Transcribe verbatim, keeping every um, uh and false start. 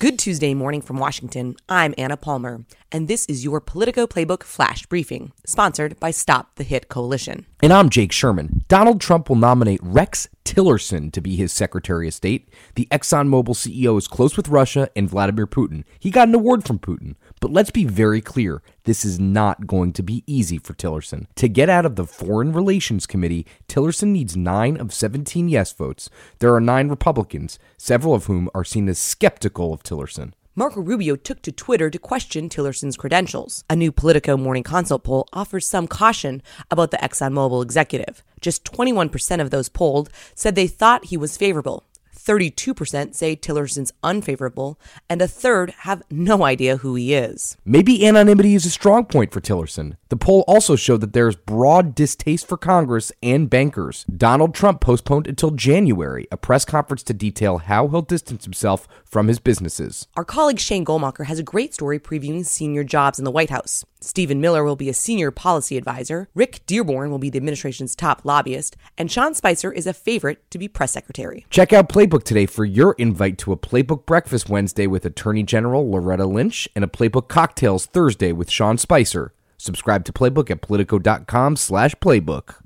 Good Tuesday morning from Washington. I'm Anna Palmer, and this is your Politico Playbook Flash Briefing, sponsored by Stop the Hit Coalition. And I'm Jake Sherman. Donald Trump will nominate Rex Tillerson to be his Secretary of State. The ExxonMobil C E O is close with Russia and Vladimir Putin. He got an award from Putin. But let's be very clear, this is not going to be easy for Tillerson. To get out of the Foreign Relations Committee, Tillerson needs nine of seventeen yes votes. There are nine Republicans, several of whom are seen as skeptical of Tillerson. Marco Rubio took to Twitter to question Tillerson's credentials. A new Politico Morning Consult poll offers some caution about the ExxonMobil executive. Just twenty-one percent of those polled said they thought he was favorable. thirty-two percent say Tillerson's unfavorable, and a third have no idea who he is. Maybe anonymity is a strong point for Tillerson. The poll also showed that there is broad distaste for Congress and bankers. Donald Trump postponed until January a press conference to detail how he'll distance himself from his businesses. Our colleague Shane Goldmacher has a great story previewing senior jobs in the White House. Stephen Miller will be a senior policy advisor, Rick Dearborn will be the administration's top lobbyist, and Sean Spicer is a favorite to be press secretary. Check out Playbook today for your invite to a Playbook Breakfast Wednesday with Attorney General Loretta Lynch and a Playbook Cocktails Thursday with Sean Spicer. Subscribe to Playbook at politico.com slash playbook.